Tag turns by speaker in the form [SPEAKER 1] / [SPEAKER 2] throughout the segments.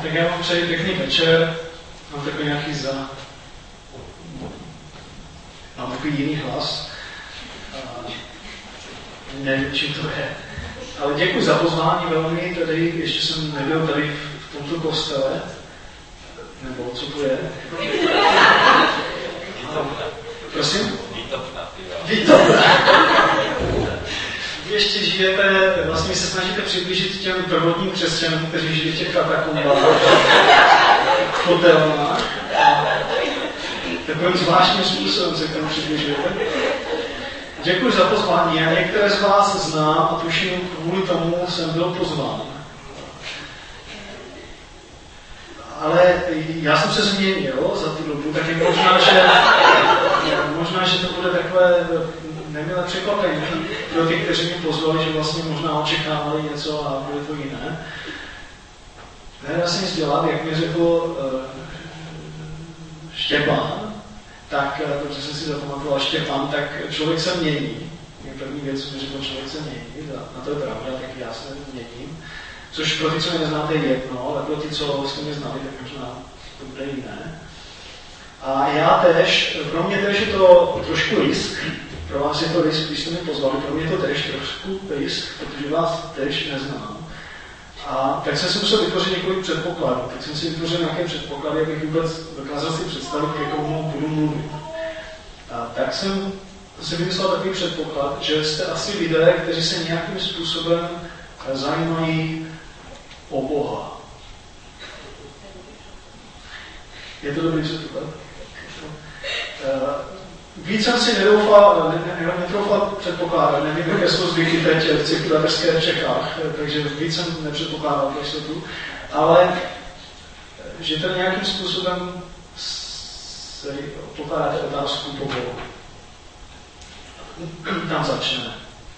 [SPEAKER 1] Tak já vám přeji pěkný večer. Mám takový nějaký Mám takový jiný hlas. Nevím, čím to je. Ale děkuji za pozvání velmi. Tady ještě jsem nebyl tady v tomto kostele. Nebo co to je? Prosím? Výtopna. Vy ještě žijete, vlastně se snažíte přiblížit těm prvotním křesťanům, kteří žijí v těch katakombách, v kotelnách. Takovým zvláštním způsobem se k tomu přibližujete. Děkuji za pozvání. Já některé z vás znám a tuším, kvůli tomu jsem byl pozván. Ale já jsem se změnil za tu dobu, tak je možná, že to bude takové nemilé překvapení pro ty, kteří mě pozvali, že vlastně možná očekávali něco a bude to jiné. Nedá se nic dělat, jak mi řekl Štěpán, tak, protože jsem si zapamatoval Štěpán, tak člověk se mění. První věc, co mi řekl, člověk se mění, a to je pravda, tak já se měním. Což pro ty, co mě neznáte, je jedno, ale pro ty, co jste mě znali, tak možná to bude jiné. A já tež, pro mě tež je to trošku risk, pro vás je to risk, když jste mě pozvali, pro mě je to tež trošku risk, protože vás tež neznám. A tak jsem si musel vytvořit několik předpokladů. Tak jsem si vytvořil nějaké předpoklady, abych vůbec dokázal si představit, k jakomu budu mluvit. A tak jsem si vymyslel takový předpoklad, že jste asi lidé, kteří se nějakým způsobem zajímají o Boha. Je to dobrý předpoklad? Víc jsem si netroufal předpokládat, nevím, jaké jsou zvyky teď v cirkulátorské v Čechách, takže víc jsem nepředpokládal pro jistotu, ale že tady nějakým způsobem se pokládáte otázku po Bohu. Tam začneme.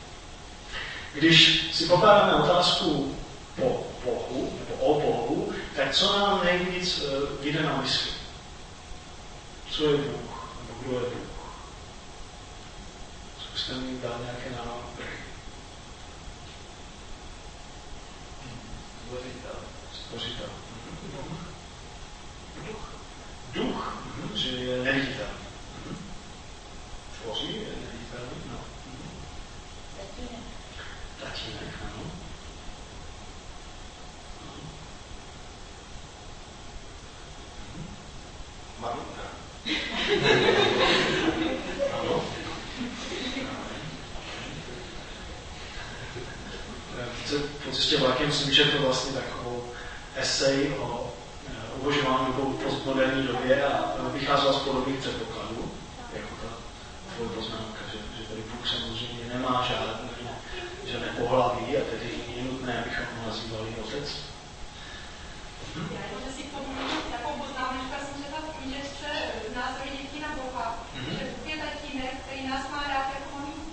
[SPEAKER 1] Když si pokládáme otázku po Bohu, nebo o Bohu, tak co nám nejvíc vyjde na mysli? Co je Bůh? Nebo kdo je Bůh? Zkuste mi dát nějaké návrhy. Stvořitel. Duch. Že je neviditelný. Tvoří, je neviditelný. No. Tatínek, ano. Maminka. Ano. Po cestě vlakem jsem četl vlastně takovou esej o uvažování v postmoderní době a vycházela z podobných předpokladů, jako ta tvoje poznámka, že tady Bůh samozřejmě nemá žádné pohlaví a tedy je nutné, abychom ho nazývali otec.
[SPEAKER 2] Já si k tomu takovou poznámečku, jsem četla v knížečce Názory dětí na Boha, že Bůh je tatínek, který nás má rád jako mamínka.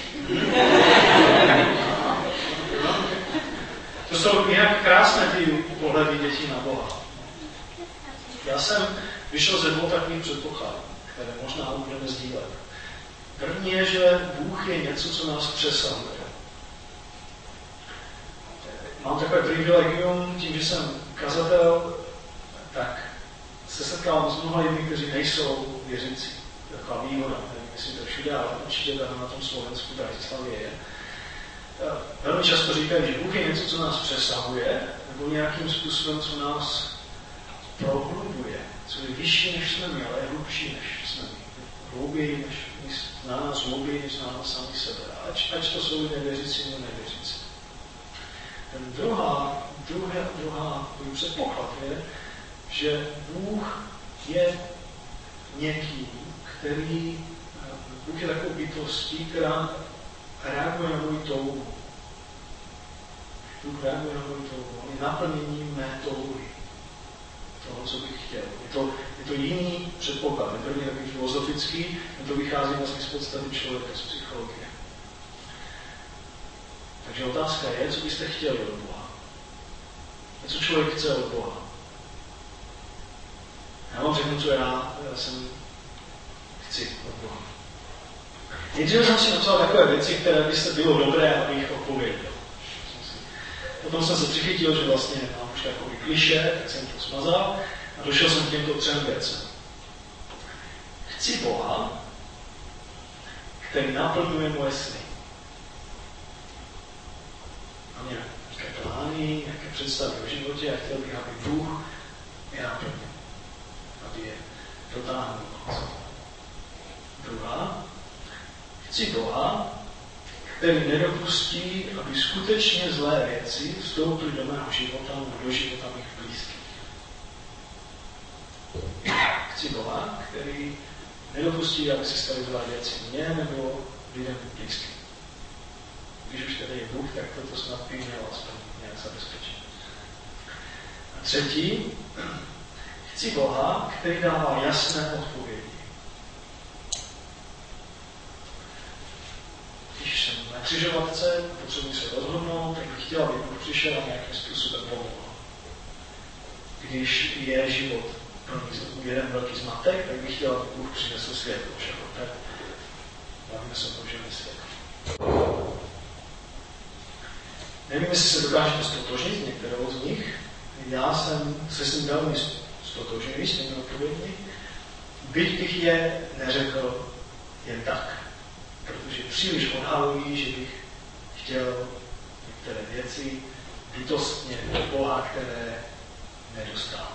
[SPEAKER 1] To jsou nějak krásné ty pohledy dětí na Boha. Já jsem vyšel ze dvou takových předpokladů, které možná budeme sdílet. První je, že Bůh je něco, co nás přesahuje. Mám takové privilegium, tím, že jsem kazatel, tak se setkávám s mnoha lidmi, kteří nejsou věřící. Taková výhoda, nevím, jestli to všude, ale určitě tady na tom Slovensku, Bratislavě je. Velmi často říkají, že Bůh je něco, co nás přesahuje, nebo nějakým způsobem, co nás prohlubuje, co je vyšší, než jsme my, ale je hlubší, než jsme my. Hlouběji, než zná nás hlouběji, než zná nás sami sebe. Ať to jsou nevěřící nebo nevěřící. Ten druhá předpoklad je, že Bůh je někým, Bůh je takovou bytostí, která reaguje na můj touhu. Bůh reaguje na můj touhu. On je naplněním mé touhy. Toho, co bych chtěl. Je to jiný předpoklad. První takový filozofický, to vychází vlastně z podstaty člověka, z psychologie. Takže otázka je, co byste chtěli od Boha. Co člověk chce od Boha. Já vám řeknu, co já chci od Boha. Nejdříve jsem si napsal takové věci, které byste bylo dobré, abych odpověděl. Potom jsem se přichytil, že vlastně mám už takový klišé, tak jsem to smazal a došel jsem k těmto 3 věcem. Chci Boha, který naplňuje moje sny. Mám nějaké plány, nějaké představy o životě a chtěl bych, aby Bůh je naplnil, aby je dotáhnul. Druhá, chci Boha, který nedopustí, aby skutečně zlé věci vstoupily do mého života nebo do života mých blízkých. Chci Boha, který nedopustí, aby se staly zlé věci mně nebo lidem blízkým. Když už tady je Bůh, tak toto snad by mělo aspoň nějak zabezpečit. A třetí, chci Boha, který dává jasné odpovědi. Když jsem na křižovatce, potřebuji se rozhodnout, tak bych chtěl, aby Bůh přišel a nějakým způsobem pomohl. Když je život jeden velký zmatek, tak bych chtěl, aby Bůh přinesl světlo. Tak bavíme se o tom, že je světlo. Nevím, jestli se dokážete stotožnit s některou z nich. Já jsem se s ním velmi stotožný, s těmi odpovědmi. Byť bych je neřekl jen tak. Protože příliš odhalují, že bych chtěl některé věci bytostně od Boha, které nedostávám.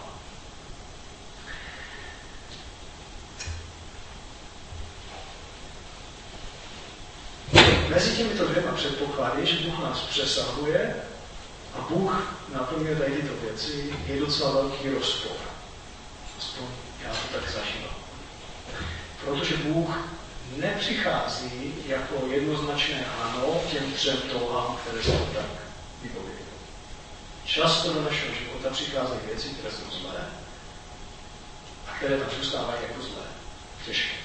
[SPEAKER 1] Mezi těmito 2 předpoklady, že Bůh nás přesahuje a Bůh naplňuje tady tyto věci, je docela velký rozpor. Aspoň já to tak zažívám. Protože Bůh nepřichází jako jednoznačné ano těm 3 touhám, které jsou tak vypověděly. Často do našeho života přicházejí věci, které jsou zlé a které tam zůstávají jako zlé. Těžké.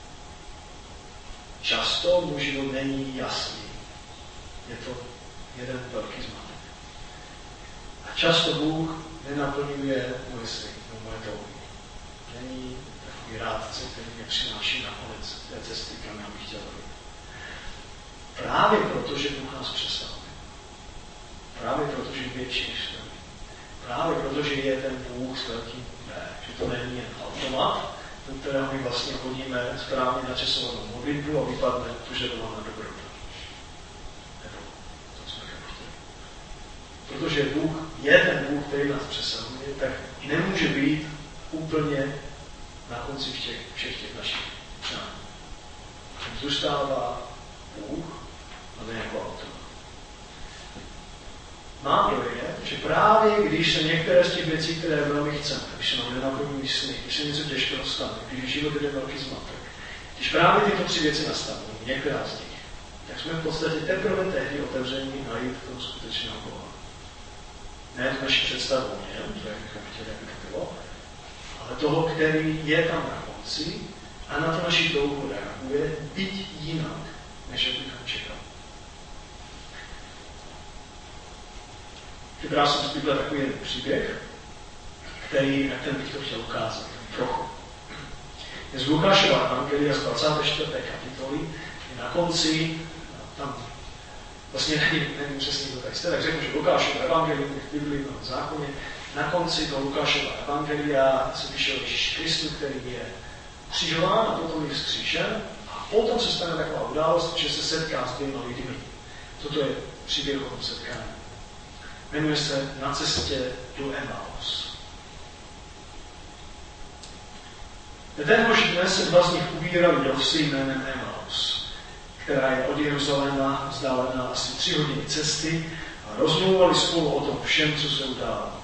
[SPEAKER 1] Často můj život není jasný. Je to jeden velký zmatek. A často Bůh nenaplňuje moje sny, moje touhy. Není takový rádce, který mě přináší na konec té cesty, kam já bych chtěl jít. Právě proto, že Bůh nás přesahuje. Právě proto, že je větší než jsme. Právě proto, že je ten Bůh s velkým B. Že to není jen automat, do kterého my vlastně hodíme správně načasovanou modlitbu a vypadne požadovaná dobrota. Nebo to, co bychom chtěli. Protože Bůh je ten Bůh, který nás přesahuje, tak nemůže být úplně na konci všech těch našich přání. Zůstává Bůh, ale jako automat. Mám dojem, že právě když se některé z těch věcí, které velmi chceme, když se nám nenaplňují sny, když se něco těžkého stane, když život jde velký zmatek, když právě tyto 3 věci nastanou, některá z nich, tak jsme v podstatě teprve tehdy otevření najít toho skutečného Boha. Ne tu naši představu o něm, to jak bychom chtěli, aby to bylo, ale toho, který je tam na konci a na to naši touhu reaguje, byť jinak, než jak bychom čekali. Vybral jsem z Bible takový jeden příběh, na ten bych to chtěl ukázat trochu. Je z Lukášova evangelia z 24. kapitoly, je na konci, tam vlastně nevím přesně, kdo tady jste, tak řeknu, že Lukášova evangelium v Biblii v zákoně, na konci toho Lukášova evangelia se píše o Ježíši Kristu, který je ukřižován a potom je vzkříšen a potom se stane taková událost, že se setká s 2 lidmi. Toto je příběh o tom setkání. Jmenuje se Na cestě do Emaus. Tenhož dne se 2 z nich ubírali do vsi jménem Emaus, která je od Jeruzaléma vzdálená asi 3 hodiny cesty a rozmluvali spolu o tom všem, co se událo.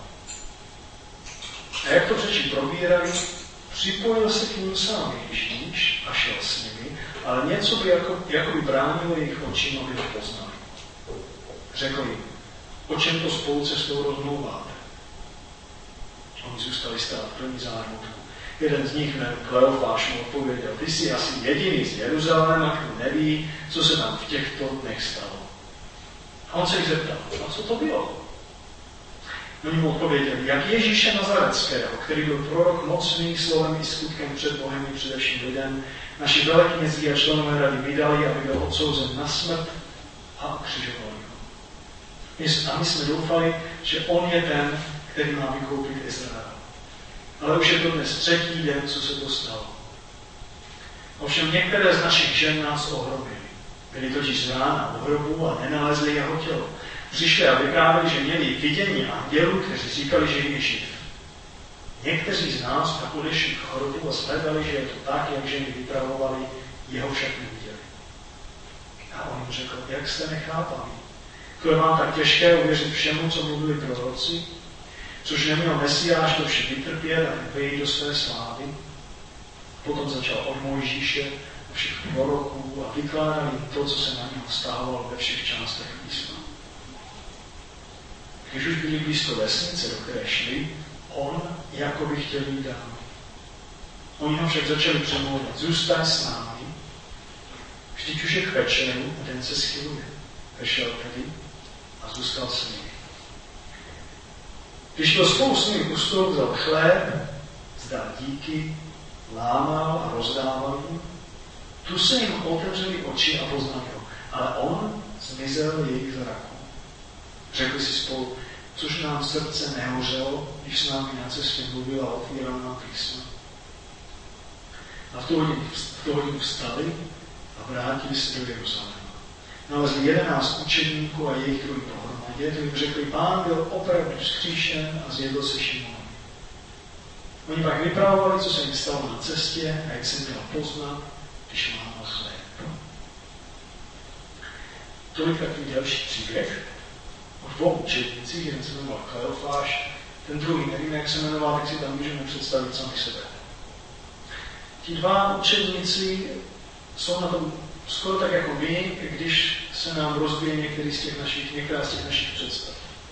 [SPEAKER 1] A jak to řeči probírali, připojil se k ním sám Ježíš a šel s nimi, ale něco by jako bránilo jejich očím, aby ho poznali. Řekl jim, o čem to spolu cestou rozmlouváte? Oni zůstali stát plní zármutku. Jeden z nich, Kleofáš, mu odpověděl, ty jsi asi jediný z Jeruzaléma, kdo neví, co se tam v těchto dnech stalo. A on se jich zeptal, a co to bylo? Oni mu odpověděli, jak Ježíše Nazareckého, který byl prorok mocný slovem i skutkem před Bohem i především lidem, naši veleknězí a členové rady vydali, aby byl odsouzen na smrt a ukřižovali ho. A my jsme doufali, že on je ten, který má vykoupit Izrael. Ale už je to dnes 3. den, co se to stalo. Ovšem některé z našich žen nás ohromily. Byli totiž z rána u hrobu a nenalezli jeho tělo. Přišli a vyprávěli, že měli vidění andělů, kteří říkali, že je živ. Někteří z nás pak odešli k hrobu a shledali, že je to tak, jak ženy vypravovali, jeho však neviděli. A on jim řekl, jak jste nechápali? To je vám tak těžké uvěřit všemu, co mluvili proroci, což neměl Mesiáš to vše vytrpět a vejít do své slávy. Potom začal od Mojžíše a všech proroků a vykládali to, co se na něho vztahovalo ve všech částech písma. Když už byli blízko vesnice, do které šli, on jako by chtěl jít dál. Oni ho však začali přemlouvat, zůstaň s námi, vždyť už je k večeru a den se schyluje. Vešel tedy a zůstal s nimi. Když byl spolu s nimi u stolu, vzal chléb, vzdal díky, lámal a rozdával jim, tu se jim otevřeli oči a poznali ho, ale on zmizel jejich zraku. Řekli si spolu, což nám srdce nehořelo, když s námi na cestě mluvil a otvíral nám písmo. A v tu hodinu vstali a vrátili se do Jeruzaléma. Nalezli 11 učedníků a jejich druhý pohromadě, to jim řekli, Pán byl opravdu vzkříšen a zjedl se Šimonem. Oni pak vypravovali, co se jim stalo na cestě a jak se měl poznat, když lámal chléb. Tolik takový další příběh o 2 učednících, jeden se jmenoval Kleofáš, ten druhý nevím, jak se jmenoval, tak si tam můžeme představit sami sebe. Ti 2 učedníci jsou na tom skoro tak jako my, když se nám rozbije některá z těch našich představ.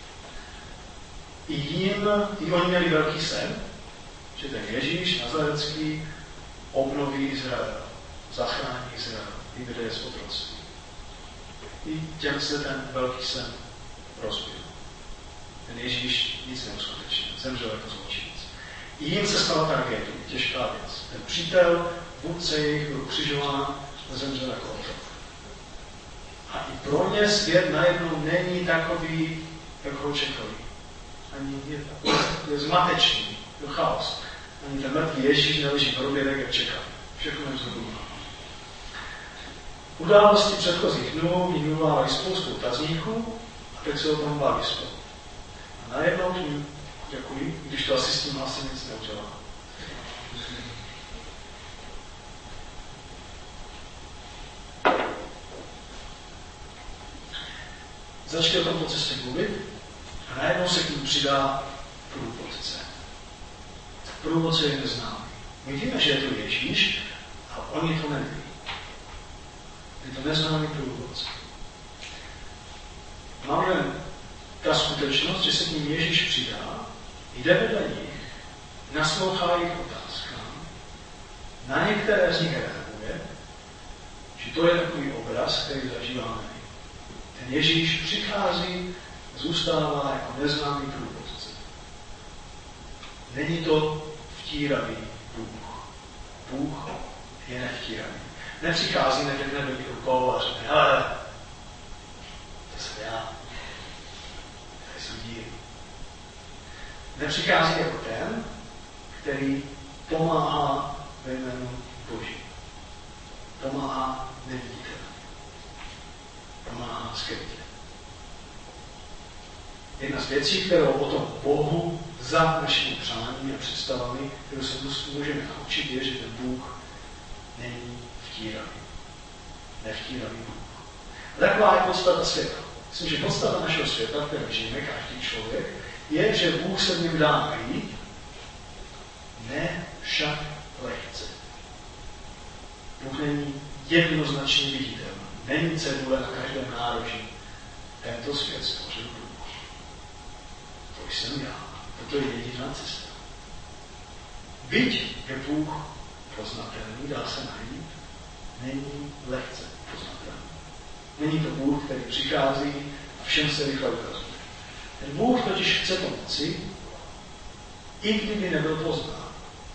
[SPEAKER 1] I oni měli velký sen, že ten Ježíš Nazarecký obnoví Izrael, zachrání Izrael, vyvede z otroctví. I těm se ten velký sen rozbil. Ten Ježíš nic neuskutečnil, zemřel jako zločinec. I jim se stala tragédie, těžká věc. Ten přítel, vůdce jejich, byl ukřižován a zemřel jako otrok. A i pro ně svět najednou není takový, jak ho čekali. Ani je zmatečný, je chaos. Ani ten mrtvý Ježíš neleží v hrobě, tak jak čekal. Všechno je zhodné. Události předchozích dnů vyvolávají spoustu otazníků a tak se o tom baví spolu. A najednou tím děkuji, když to asi s tím asi nic neudělá. Začne o tomto cestě mluvit a najednou se k ním přidá průvodce. Průvodce je neznámý. My víme, že je to Ježíš, a oni to neví. Je to neznámý průvodce. Máme ta skutečnost, že se k ním Ježíš přidá, jde vedle nich, naslouchá jejich otázkám, na některé z nich reaguje, že to je takový obraz, který zažíváme. Ten Ježíš přichází, zůstává jako neznámý průvodce. Není to vtíravý Bůh. Bůh je nevtíravý. Nepřichází, nevědne do rukou a řekne, hele, to jsem já. To jsou díry. Nepřichází jako ten, který pomáhá ve jménu Boží. Pomáhá neviditelně. Pomáhá skrytě. Jedna z věcí, kterou o tom Bohu za našimi přáními a představami, kterou se můžeme naučit, je, že ten Bůh není vtíravý. Nevtíravý Bůh. A taková je podstata světa. Myslím, že podstata našeho světa, v kterém žijeme, každý člověk, je, že Bůh se v něm dá najít, ne však lehce. Bůh není jednoznačně viditelný. Není cedule na každém nároží. Tento svět stvořil Bůh. To jsem já. Toto je jediná cesta. Byť je Bůh poznatelný, dá se najít, není lehce poznatelný. Není to Bůh, který přichází a všem se rychle ukazuje. Ten Bůh totiž chce pomoci, i kdyby nebyl poznán.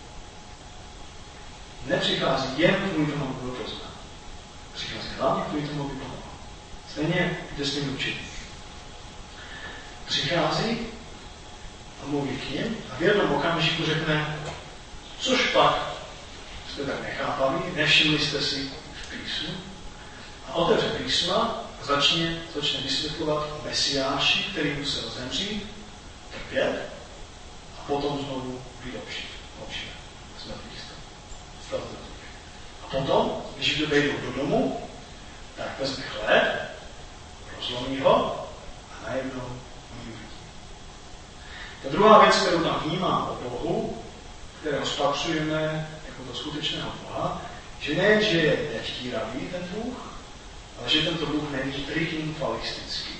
[SPEAKER 1] Nepřichází jen kvůli tomu, aby byl poznán. Přichází hlavně kvůli tomu, aby pomohl. Stejně jde s tím učit. Přichází a mluví k nim a v jednom okamžiku řekne, což pak jste tak nechápali, nevšimli jste si v písmu a otevře písma a začne vysvětlovat o Mesiáši, který musel zemřít, trpět a potom znovu být obživen. Z mrtvých stav. A potom, když vejdou do domu, tak vezme chléb, rozlomí ho a najednou oni uvidí. Ta druhá věc, kterou tam vnímám o Bohu, kterého spatřujeme jako to skutečného Boha, že ne, že je nevtíravý ten Bůh, ale že tento Bůh není triumfalistický.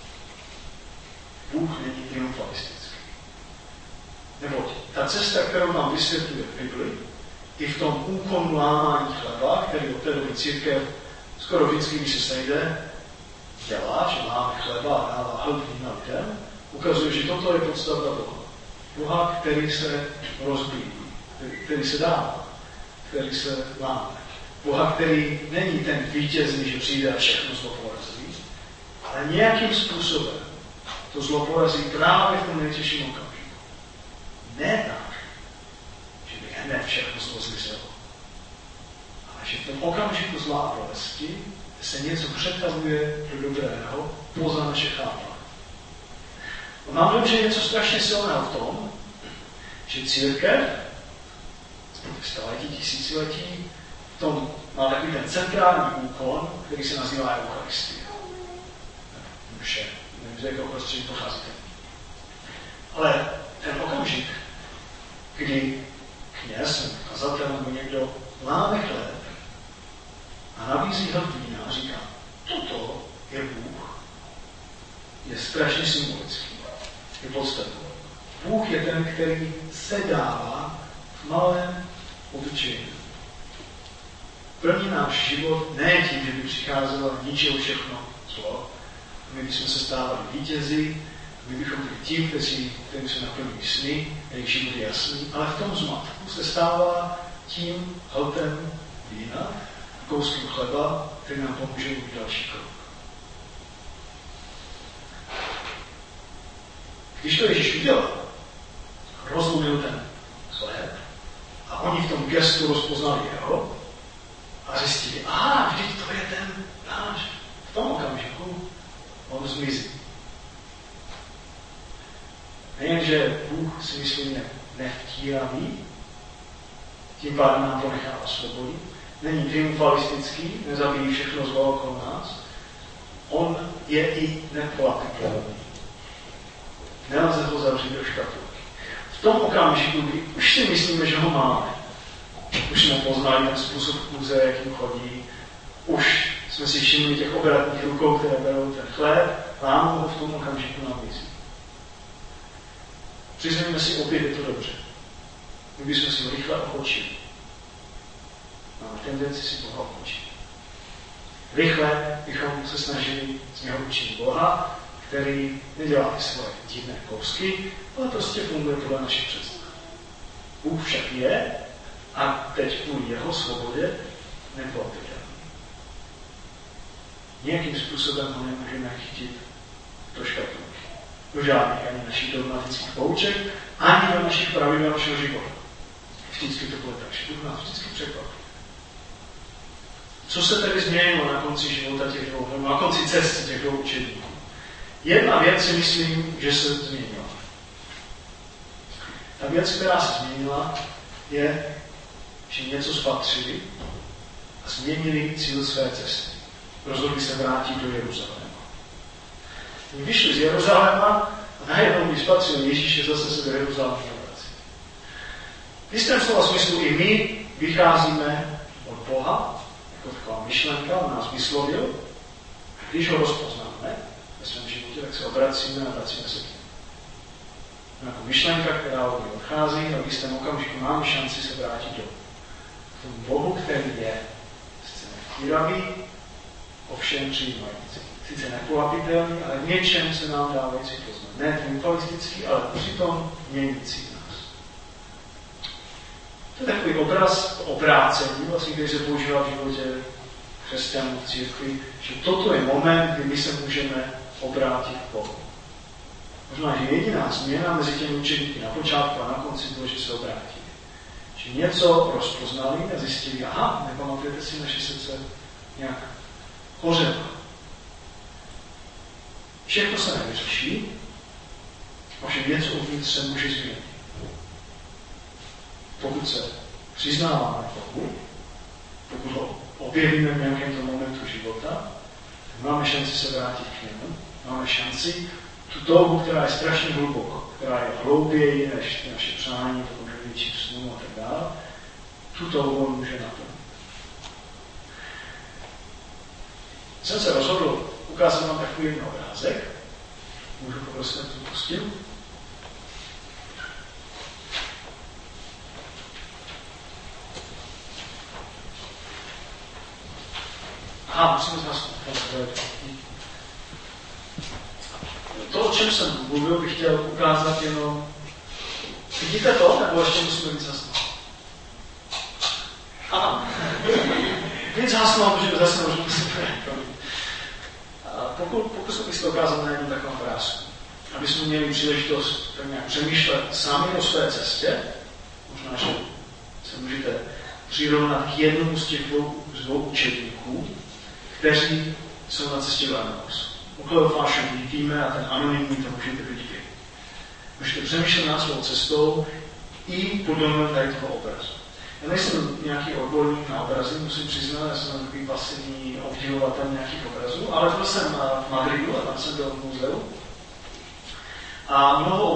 [SPEAKER 1] Bůh není triumfalistický. Neboť ta cesta, kterou nám vysvětluje v Bibli, i v tom úkonu lámání chleba, který od té doby církev skoro vždycky, když se sejde, dělá, že máme chleba a dává hlubný na lidem, ukazuje, že toto je podstata Boha. Boha, který se rozbíjí, který se dává, který se láme. Boha, který není ten vítězný, že přijde a všechno zlo porazí, ale nějakým způsobem to zlo porazí právě v tom nejtěžším okamžiku. Ne tak, že by hned všechno zlo zmizelo, ale že v tom okamžiku zla a bolesti se něco přetavuje do dobrého poza naše chápání. Mám dojem, že je něco strašně silného v tom, že církev v staletí, tisíciletí v tom má takový ten centrální úkon, který se nazývá Eucharistie. Mše, nevím, z jakého prostředí pocházíte. Ale ten okamžik, kdy kněz, kazatel nebo někdo láme chléb a nabízí hlad vína a říká, toto je Bůh, je strašně symbolický, je podstatný. Bůh je ten, který se dává v malém obyčejném. Plní náš život ne tím, že by přicházelo a ničilo všechno zlo. My bychom se stávali vítězi, my bychom byli tím, kterým se naplní sny, jejich život je jasný, ale v tom zmatku se stává tím hltem vína, kouskem chleba, který nám pomůže udělat další krok. Když to Ježíš udělal, rozlomil ten chléb a oni v tom gestu rozpoznali jeho a zjistili, vždyť to je ten náš. V tom okamžiku on zmizí. Nejenže Bůh si myslí nevtíravý, tím pádem nám to nechává svobodí, není triumfalistický, nezabíjí všechno zlo okolo nás, on je i neplatitelný. Nelze ho zavřít do škatulky. V tom okamžiku, kdy už si myslíme, že ho máme, už jsme poznali ten způsob chůze, jakým chodí, už jsme si všimli těch obratných rukou, které berou ten chléb, lámu ho v tom okamžiku nabízí. Přiznejme si, opět je to dobře. My bychom si ho rychle ochočili. Máme tendenci si Boha ochočit. Rychle bychom se snažili z něho učit Boha, který nedělá ty svoje divné kousky, ale prostě funguje podle našich představ. Bůh však je a teď kvůli jeho svobodě neplatitelný. Nějakým způsobem ho nemůžeme chytit do škatulky. Do žádných ani našich dogmatických pouček, ani do našich pravidel našeho života. Vždycky to bude tak, že Bůh nás vždycky překvapí. Co se tedy změnilo na konci života těch dvou, nebo na konci cesty těch dvou učedníků? Jedna věc si myslím, že se změnila. Ta věc, která se změnila, je, že něco spatřili a změnili cíl své cesty. Rozhodli se vrátit do Jeruzaléma. Oni vyšli z Jeruzaléma a najednou, když spatřili Ježíše, zase se do Jeruzaléma vrací. V jistém slova smyslu i my vycházíme od Boha, jako taková myšlenka, on nás vyslovil, a když ho rozpoznáme ve svém životě, tak se obracíme a vracíme se k němu. Jako myšlenka, která od něj odchází a v jistém okamžiku máme šanci se vrátit do tomu Bohu, který je sice nevtíravý, ovšem přijímající. Sice nepolapitelný, ale v něčem se nám dávající poznat. Ne triumfalistický, ale přitom měnící nás. To je takový obraz obrácení, vlastně, který se používá v životě křesťanů v církvi, že toto je moment, kdy my se můžeme obrátit k Bohu. Možná, že jediná změna mezi těmi učeníky na počátku a na konci bylo, že se obrátili. Že něco rozpoznali a zjistili, aha, nepamatujete si, naše srdce nějak hořelo. Všechno se nevyřeší, ovšem něco uvnitř se může změnit. Pokud se přiznáváme Bohu, pokud ho objevíme v nějakém momentu života, tak máme šanci se vrátit k němu, máme šanci tu touhu, která je strašně hluboko, která je hlouběji než naše přání, to může větší snů a tak dále, tu touhu může naplnit. Jsem se rozhodl ukázat vám takový jeden obrázek. Můžu poprosit, to pustil? Aha, musím zhasnout. To, o čem jsem mluvil, bych chtěl ukázat jenom... Vidíte to? Nebo ještě musíme víc zasnout? Aha. Víc zasnout, protože zase možná se Pokusím bych to ukázat na jednu takovou obrázku. Aby jsme měli příležitost tak nějak přemýšlet sami o své cestě. Možná, že se můžete přirovnat k jednomu z těch dvou učedníků, kteří jsou na cestě do Emaus. Okolo vás vidíme a ten anonymní to můžete být vy. Můžete přemýšlet nad svou cestou i podle tady toho obrazu. Já nejsem nějaký odborník na obrazy, musím přiznat, já jsem takový pasivní obdivovatel nějakých obrazů, ale byl jsem v Madridu a tam jsem byl v muzeu. A mnoho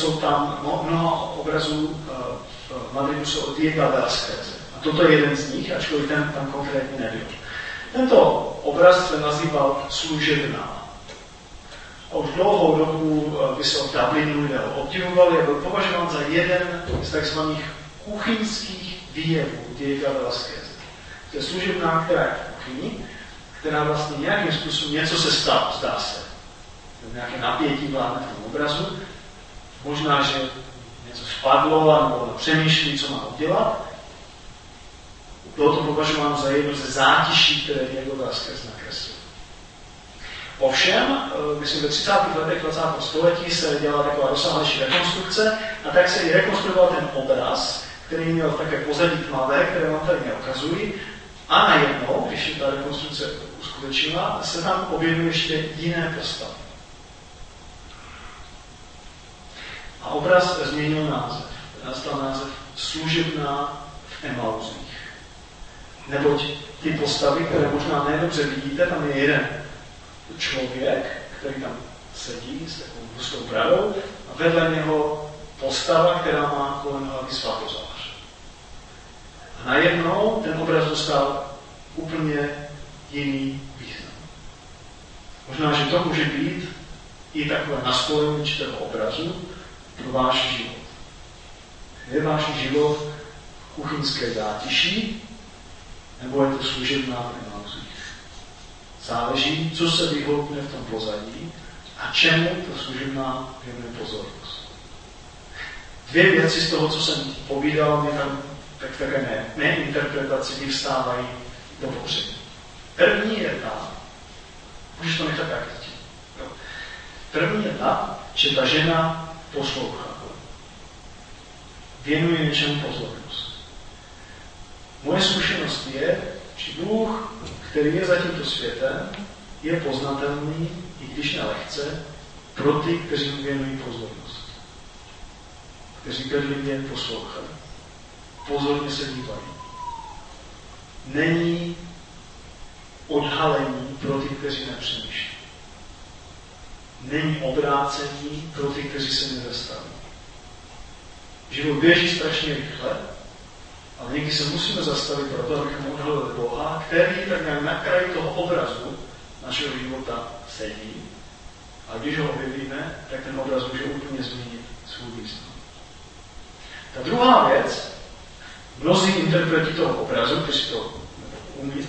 [SPEAKER 1] obrazů v Madridu jsou od Diega Velázqueze. A toto je jeden z nich, ačkoliv ten tam konkrétně nebyl. Tento obraz se nazýval Služebná. Už dlouhou dobu by se v Dublinu lidé obdivovali a byl považován za jeden z takzvaných kuchyňských výjevů Diega Velázqueze. To je služebná, která je v kuchyni, která vlastně nějakým způsobem něco se stalo, zdá se. Nějaké napětí vládne v tom obrazu. Možná, že něco spadlo, nebo přemýšlí, co má udělat. Bylo to považováno za jedno ze zátiší, které Diego Velázquez nakreslil. Ovšem, myslím, ve 30. letech 20. století se dělala taková rozsáhlejší rekonstrukce a tak se i rekonstruoval ten obraz, který měl také pozadí tmavé, které vám tady neukazují. A najednou, když ta rekonstrukce uskutečnila, se tam objevily ještě jiné postavy. A obraz změnil název. Nastal název Služebná v Emauzích. Neboť ty postavy, které možná nedobře vidíte, tam je jeden člověk, který tam sedí s takovou hustou bradou a vedle něho postava, která má kolem hlavy svatozář. A najednou ten obraz dostal úplně jiný význam. Možná, že to může být i takové nastolení určitého obrazu pro váš život. Je váš život v kuchyňské zátiší, nebo je to služebná v Emauzích? Záleží, co se vyhoupne v tom pozadí a čemu ta služebná věnuje pozornost. Dvě věci z toho, co jsem povídal, mě tam tak také neinterpretaci vyvstávají do popředí. První je ta, můžeš to nechat tak teď. První je ta, že ta žena poslouchá. Věnuje něčemu pozornost. Moje zkušenost je, že Bůh, který je za tímto světem, je poznatelný, i když nelehce, pro ty, kteří mu věnují pozornost. Kteří bedlivě poslouchají. Pozorně se dívají. Není odhalení pro ty, kteří nepřemýšlí. Není obrácení pro ty, kteří se nezastaví. Život běží strašně rychle, ale někdy se musíme zastavit proto, abychom odhalili Boha, který tak nějak na kraji toho obrazu našeho života sedí. A když ho objevíme, tak ten obraz může úplně změnit svůj význam. Ta druhá věc, mnozí interpreti toho obrazu, kteří to umí,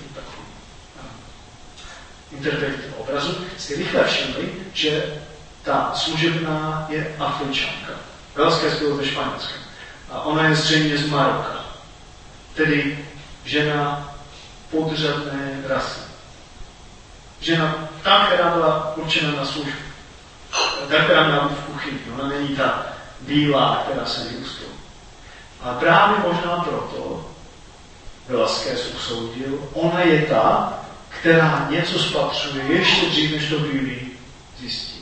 [SPEAKER 1] interpreti toho obrazu, si rychle všimli, že ta služebná je Afričanka. Velázquez byl ze Španělska. A ona je zřejmě z Maroka. Tedy žena podřadné rasy. Žena, ta, která byla určena na službu. Ta, která měla v kuchyni. Ona není ta bílá, která se neustou. Ale právě možná proto Velasquez usoudil, ona je ta, která něco spatřuje ještě dřív, než to bílý zjistí.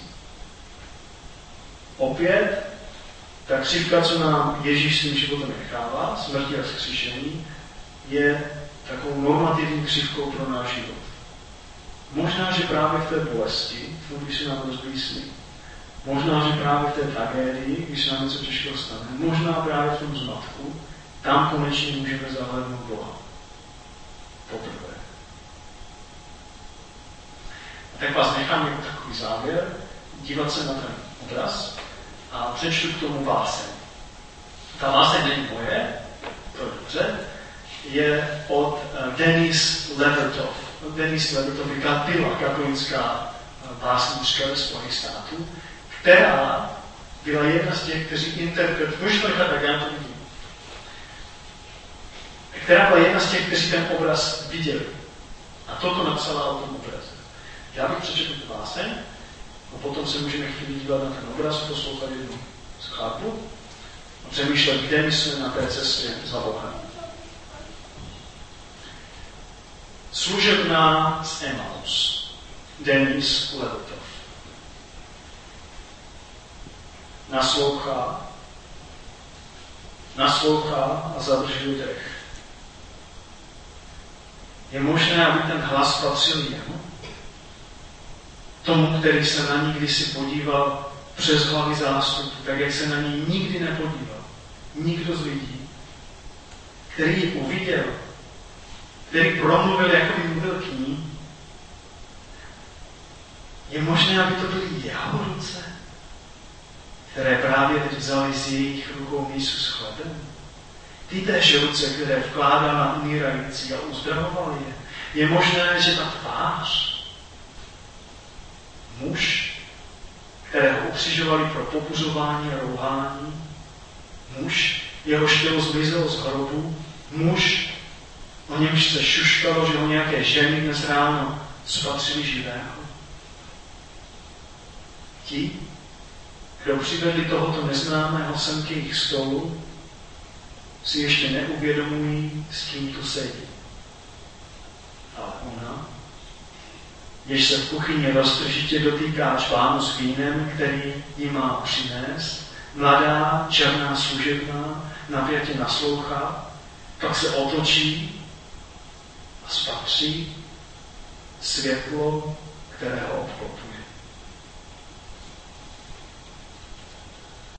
[SPEAKER 1] Opět, ta křivka, co nám Ježíš svým životem nechává, smrti a vzkříšení, je takovou normativní křivkou pro náš život. Možná, že právě v té bolesti, když se nám rozbíjí sny. Možná, že právě v té tragédii, když se nám něco těžkého stane. Možná právě v tom zmatku, tam konečně můžeme zahlédnout Boha. Poprvé. A tak vás nechám jako takový závěr, dívat se na ten obraz a přečtu k tomu báseň. Ta báseň není moje, to je dobře, je od Denis Levertov. Denis Levertov je katolinská básnička ve Spojených států, která byla jedna z těch, kteří interpretují, můžu to nechat tak, já to vidím, která byla jedna z těch, kteří ten obraz viděli. A toto napsala o tom obraze. Já bych přečetl tu báseň a potom se můžeme chvíli dívat na ten obraz, poslouchat jednu skladbu a přemýšlet, kde my jsme na té cestě za Bohem. Služebná z Emmaus. Denis Levertov. Naslouchá a zadržuje dech. Je možné, aby ten hlas patřil jemu? Tomu, který se na ní kdysi podíval přes hlavy zástupu, tak jak se na ní nikdy nepodíval. Nikdo z lidí, který ji uviděl, který promluvil, jako by mluvil k ní. Je možné, aby to byly jeho ruce, které právě teď vzali z jejich rukou mísu s chlebem. Ty též ruce, které vkládal na umírající a uzdravoval je. Je možné, že ta tvář, muž, kterého ukřižovali pro pobuřování a rouhání, muž, jehož tělo zmizelo z hrobu, muž, o němž se šuškalo, že ho nějaké ženy dnes ráno spatřili živého. Ti, kdo přivedli tohoto neznámého sem k jejich stolu, si ještě neuvědomují, s kým tu sedí. Ale ona, jež se v kuchyni roztržitě dotýká čvánu s vínem, který jí má přinést, mladá, černá služebná, napjatě naslouchá, pak se otočí a spatří světlo, které ho obklopuje.